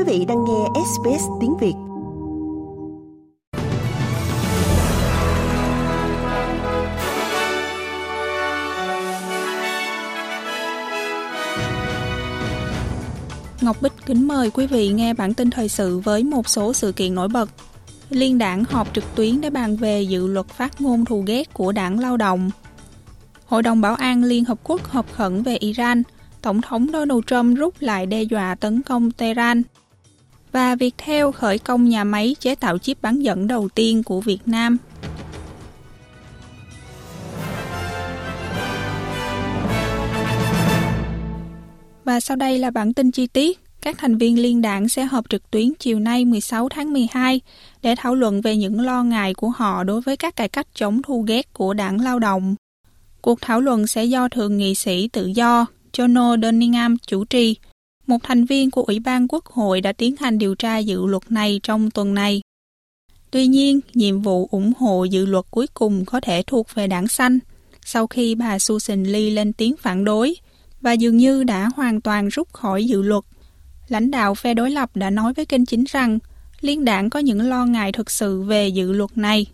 vị đang nghe SBS tiếng Việt. Ngọc Bích kính mời quý vị nghe bản tin thời sự với một số sự kiện nổi bật. Liên đảng họp trực tuyến để bàn về dự luật phát ngôn thù ghét của Đảng Lao động. Hội đồng Bảo an Liên Hợp Quốc họp khẩn về Iran. Tổng thống Donald Trump rút lại đe dọa tấn công Tehran. Và Viettel khởi công nhà máy chế tạo chip bán dẫn đầu tiên của Việt Nam. Và sau đây là bản tin chi tiết. Các thành viên liên đảng sẽ họp trực tuyến chiều nay 16 tháng 12 để thảo luận về những lo ngại của họ đối với các cải cách chống thù ghét của Đảng Lao động. Cuộc thảo luận sẽ do Thượng nghị sĩ tự do Jono Dunningham chủ trì. Một thành viên của Ủy ban Quốc hội đã tiến hành điều tra dự luật này trong tuần này. Tuy nhiên, nhiệm vụ ủng hộ dự luật cuối cùng có thể thuộc về Đảng Xanh sau khi bà Susan Lee lên tiếng phản đối và dường như đã hoàn toàn rút khỏi dự luật. Lãnh đạo phe đối lập đã nói với kênh chính rằng liên đảng có những lo ngại thực sự về dự luật này.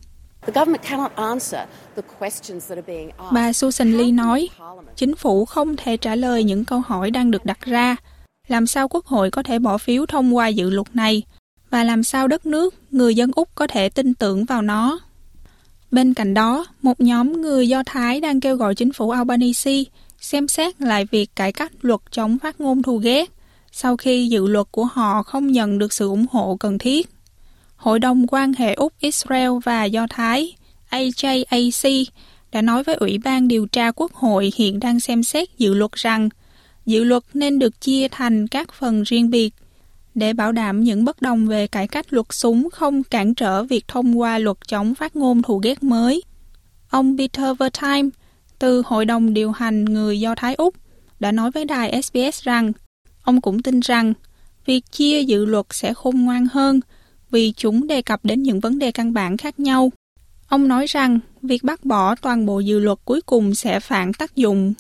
Bà Susan Lee nói, chính phủ không thể trả lời những câu hỏi đang được đặt ra. Làm sao Quốc hội có thể bỏ phiếu thông qua dự luật này? Và làm sao đất nước, người dân Úc có thể tin tưởng vào nó? Bên cạnh đó, một nhóm người Do Thái đang kêu gọi chính phủ Albanese xem xét lại việc cải cách luật chống phát ngôn thù ghét sau khi dự luật của họ không nhận được sự ủng hộ cần thiết. Hội đồng quan hệ Úc-Israel và Do Thái AJAC đã nói với Ủy ban điều tra Quốc hội hiện đang xem xét dự luật rằng dự luật nên được chia thành các phần riêng biệt để bảo đảm những bất đồng về cải cách luật súng không cản trở việc thông qua luật chống phát ngôn thù ghét mới. Ông Peter Wertheim từ Hội đồng điều hành người Do Thái Úc đã nói với đài SBS rằng ông cũng tin rằng việc chia dự luật sẽ khôn ngoan hơn vì chúng đề cập đến những vấn đề căn bản khác nhau. Ông nói rằng việc bác bỏ toàn bộ dự luật cuối cùng sẽ phản tác dụng.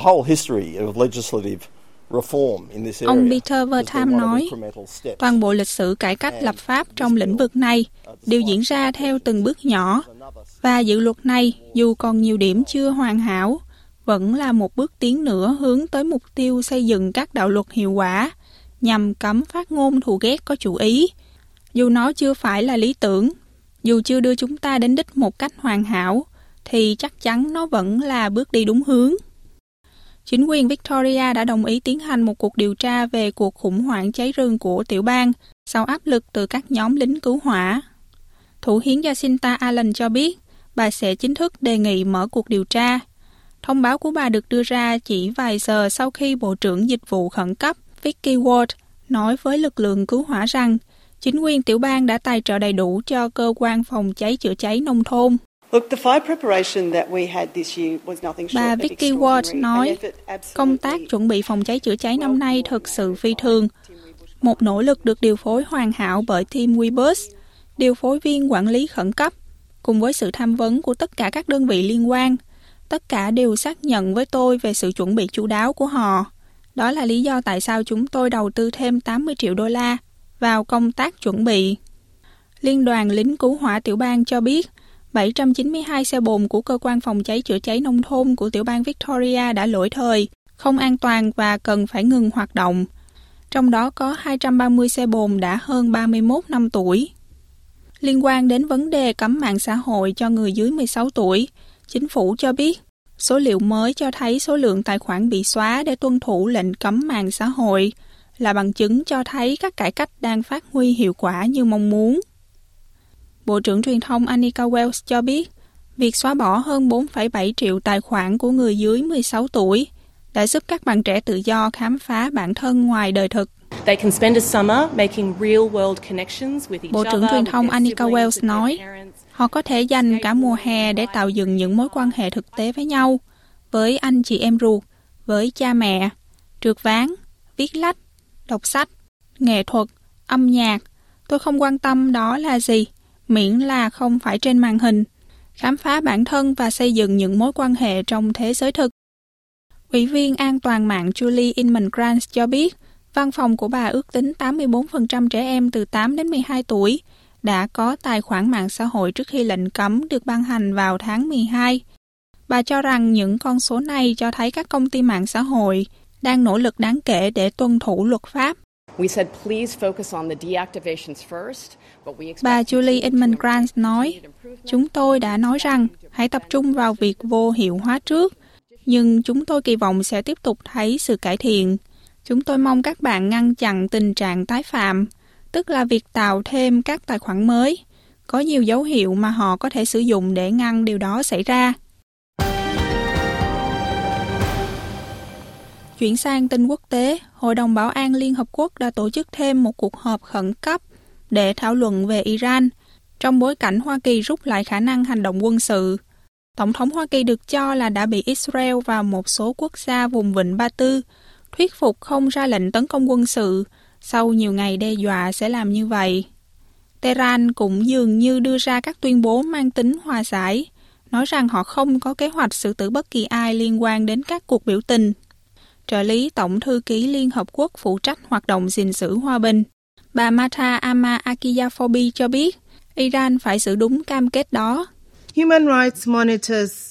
Ông Peter Wertheim nói, toàn bộ lịch sử cải cách lập pháp trong lĩnh vực này đều diễn ra theo từng bước nhỏ, và dự luật này, dù còn nhiều điểm chưa hoàn hảo, vẫn là một bước tiến nữa hướng tới mục tiêu xây dựng các đạo luật hiệu quả nhằm cấm phát ngôn thù ghét có chủ ý. Dù nó chưa phải là lý tưởng, dù chưa đưa chúng ta đến đích một cách hoàn hảo, thì chắc chắn nó vẫn là bước đi đúng hướng. Chính quyền Victoria đã đồng ý tiến hành một cuộc điều tra về cuộc khủng hoảng cháy rừng của tiểu bang sau áp lực từ các nhóm lính cứu hỏa. Thủ hiến Jacinta Allen cho biết bà sẽ chính thức đề nghị mở cuộc điều tra. Thông báo của bà được đưa ra chỉ vài giờ sau khi Bộ trưởng Dịch vụ Khẩn cấp Vicky Ward nói với lực lượng cứu hỏa rằng chính quyền tiểu bang đã tài trợ đầy đủ cho cơ quan phòng cháy chữa cháy nông thôn. Bà Vicky Ward nói, công tác chuẩn bị phòng cháy chữa cháy năm nay thực sự phi thường. Một nỗ lực được điều phối hoàn hảo bởi Tim Webers, điều phối viên quản lý khẩn cấp, cùng với sự tham vấn của tất cả các đơn vị liên quan. Tất cả đều xác nhận với tôi về sự chuẩn bị chu đáo của họ. Đó là lý do tại sao chúng tôi đầu tư thêm 80 triệu đô la vào công tác chuẩn bị. Liên đoàn lính cứu hỏa tiểu bang cho biết 792 xe bồn của cơ quan phòng cháy chữa cháy nông thôn của tiểu bang Victoria đã lỗi thời, không an toàn và cần phải ngừng hoạt động. Trong đó có 230 xe bồn đã hơn 31 năm tuổi. Liên quan đến vấn đề cấm mạng xã hội cho người dưới 16 tuổi, chính phủ cho biết số liệu mới cho thấy số lượng tài khoản bị xóa để tuân thủ lệnh cấm mạng xã hội là bằng chứng cho thấy các cải cách đang phát huy hiệu quả như mong muốn. Bộ trưởng truyền thông Anika Wells cho biết việc xóa bỏ hơn 4,7 triệu tài khoản của người dưới 16 tuổi đã giúp các bạn trẻ tự do khám phá bản thân ngoài đời thực. Bộ trưởng truyền thông Anika Wells nói, họ có thể dành cả mùa hè để tạo dựng những mối quan hệ thực tế với nhau, với anh chị em ruột, với cha mẹ, trượt ván, viết lách, đọc sách, nghệ thuật, âm nhạc. Tôi không quan tâm đó là gì, miễn là không phải trên màn hình. Khám phá bản thân và xây dựng những mối quan hệ trong thế giới thực. Ủy viên an toàn mạng Julie Inman Grant cho biết, Văn phòng của bà ước tính 84% trẻ em từ 8 đến 12 tuổi đã có tài khoản mạng xã hội trước khi lệnh cấm được ban hành vào tháng 12. Bà cho rằng những con số này cho thấy các công ty mạng xã hội đang nỗ lực đáng kể để tuân thủ luật pháp. Bà Julie Inman Grant nói, chúng tôi đã nói rằng hãy tập trung vào việc vô hiệu hóa trước, nhưng chúng tôi kỳ vọng sẽ tiếp tục thấy sự cải thiện. Chúng tôi mong các bạn ngăn chặn tình trạng tái phạm, tức là việc tạo thêm các tài khoản mới. Có nhiều dấu hiệu mà họ có thể sử dụng để ngăn điều đó xảy ra. Chuyển sang tin quốc tế, Hội đồng Bảo an Liên Hợp Quốc đã tổ chức thêm một cuộc họp khẩn cấp để thảo luận về Iran, trong bối cảnh Hoa Kỳ rút lại khả năng hành động quân sự. Tổng thống Hoa Kỳ được cho là đã bị Israel và một số quốc gia vùng vịnh Ba Tư thuyết phục không ra lệnh tấn công quân sự sau nhiều ngày đe dọa sẽ làm như vậy. Tehran cũng dường như đưa ra các tuyên bố mang tính hòa giải, nói rằng họ không có kế hoạch xử tử bất kỳ ai liên quan đến các cuộc biểu tình. Trợ lý Tổng thư ký Liên Hợp Quốc phụ trách hoạt động gìn giữ hòa bình, bà Marta Ama Akiyafobi cho biết Iran phải giữ đúng cam kết đó. Human Rights Monitors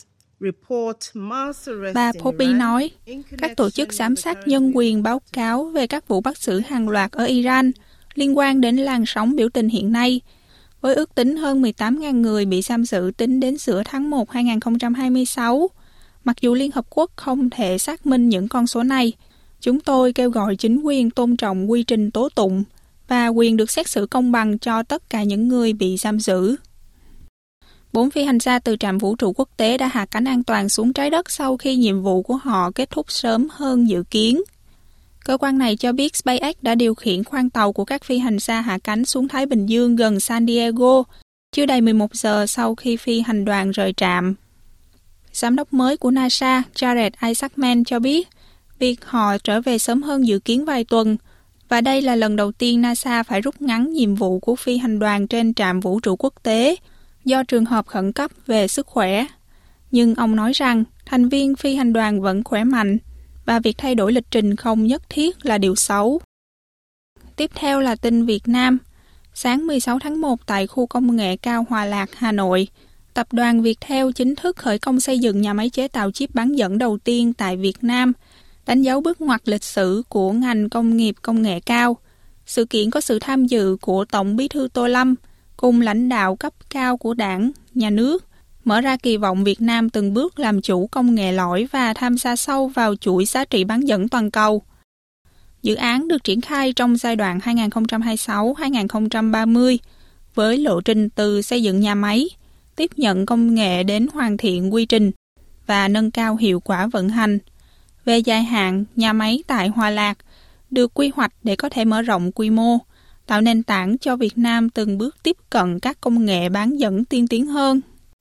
Bà Poppy nói, các tổ chức giám sát nhân quyền báo cáo về các vụ bắt giữ hàng loạt ở Iran liên quan đến làn sóng biểu tình hiện nay, với ước tính hơn 18.000 người bị giam giữ tính đến giữa tháng 1 2026. Mặc dù Liên Hợp Quốc không thể xác minh những con số này, chúng tôi kêu gọi chính quyền tôn trọng quy trình tố tụng và quyền được xét xử công bằng cho tất cả những người bị giam giữ. 4 phi hành gia từ trạm vũ trụ quốc tế đã hạ cánh an toàn xuống trái đất sau khi nhiệm vụ của họ kết thúc sớm hơn dự kiến. Cơ quan này cho biết SpaceX đã điều khiển khoang tàu của các phi hành gia hạ cánh xuống Thái Bình Dương gần San Diego chưa đầy 11 giờ sau khi phi hành đoàn rời trạm. Giám đốc mới của NASA, Jared Isaacman cho biết việc họ trở về sớm hơn dự kiến vài tuần, và đây là lần đầu tiên NASA phải rút ngắn nhiệm vụ của phi hành đoàn trên trạm vũ trụ quốc tế do trường hợp khẩn cấp về sức khỏe. Nhưng ông nói rằng thành viên phi hành đoàn vẫn khỏe mạnh và việc thay đổi lịch trình không nhất thiết là điều xấu. Tiếp theo là tin Việt Nam. Sáng 16 tháng 1 tại khu công nghệ cao Hòa Lạc, Hà Nội, Tập đoàn Viettel chính thức khởi công xây dựng nhà máy chế tạo chip bán dẫn đầu tiên tại Việt Nam, đánh dấu bước ngoặt lịch sử của ngành công nghiệp công nghệ cao. Sự kiện có sự tham dự của Tổng Bí thư Tô Lâm cùng lãnh đạo cấp cao của Đảng, Nhà nước, mở ra kỳ vọng Việt Nam từng bước làm chủ công nghệ lõi và tham gia sâu vào chuỗi giá trị bán dẫn toàn cầu. Dự án được triển khai trong giai đoạn 2026-2030 với lộ trình từ xây dựng nhà máy, tiếp nhận công nghệ đến hoàn thiện quy trình và nâng cao hiệu quả vận hành. Về dài hạn, nhà máy tại Hòa Lạc được quy hoạch để có thể mở rộng quy mô, tạo nền tảng cho Việt Nam từng bước tiếp cận các công nghệ bán dẫn tiên tiến hơn.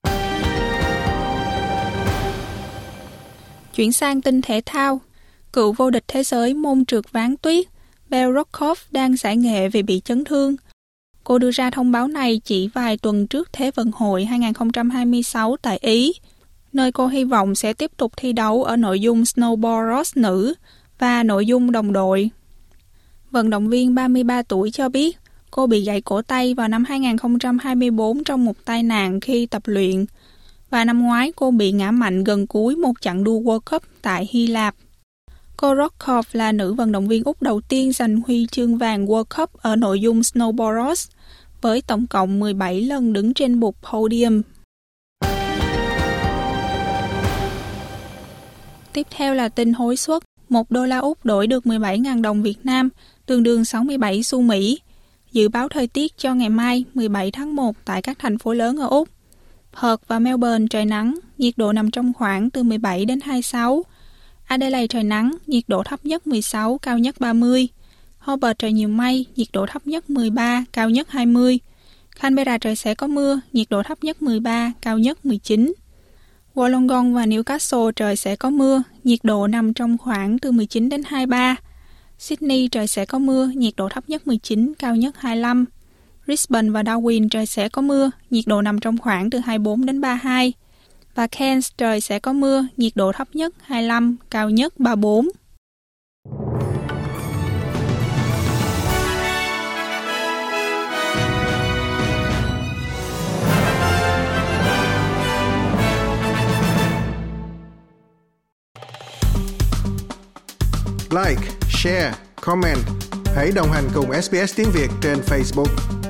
Chuyển sang tin thể thao, cựu vô địch thế giới môn trượt ván tuyết Belle Rokov đang giải nghệ vì bị chấn thương. Cô đưa ra thông báo này chỉ vài tuần trước Thế vận hội 2026 tại Ý, nơi cô hy vọng sẽ tiếp tục thi đấu ở nội dung snowboard cross nữ và nội dung đồng đội. Vận động viên 33 tuổi cho biết cô bị gãy cổ tay vào năm 2024 trong một tai nạn khi tập luyện, và năm ngoái cô bị ngã mạnh gần cuối một chặng đua World Cup tại Hy Lạp. Cô Rokov là nữ vận động viên Úc đầu tiên giành huy chương vàng World Cup ở nội dung snowboard cross, với tổng cộng 17 lần đứng trên bục podium. Tiếp theo là tin hối suất. $1 Úc đổi được 17.000 đồng Việt Nam, tương đương 67 xu Mỹ. Dự báo thời tiết cho ngày mai 17 tháng 1 tại các thành phố lớn ở Úc. Perth và Melbourne trời nắng, nhiệt độ nằm trong khoảng từ 17 đến 26. Adelaide trời nắng, nhiệt độ thấp nhất 16, cao nhất 30. Hobart trời nhiều mây, nhiệt độ thấp nhất 13, cao nhất 20. Canberra trời sẽ có mưa, nhiệt độ thấp nhất 13, cao nhất 19. Wollongong và Newcastle trời sẽ có mưa, nhiệt độ nằm trong khoảng từ 19 đến 23. Sydney trời sẽ có mưa, nhiệt độ thấp nhất 19, cao nhất 25. Brisbane và Darwin trời sẽ có mưa, nhiệt độ nằm trong khoảng từ 24 đến 32. Và Cairns trời sẽ có mưa, nhiệt độ thấp nhất 25, cao nhất 34. like, share, comment. Hãy đồng hành cùng SBS tiếng Việt trên Facebook.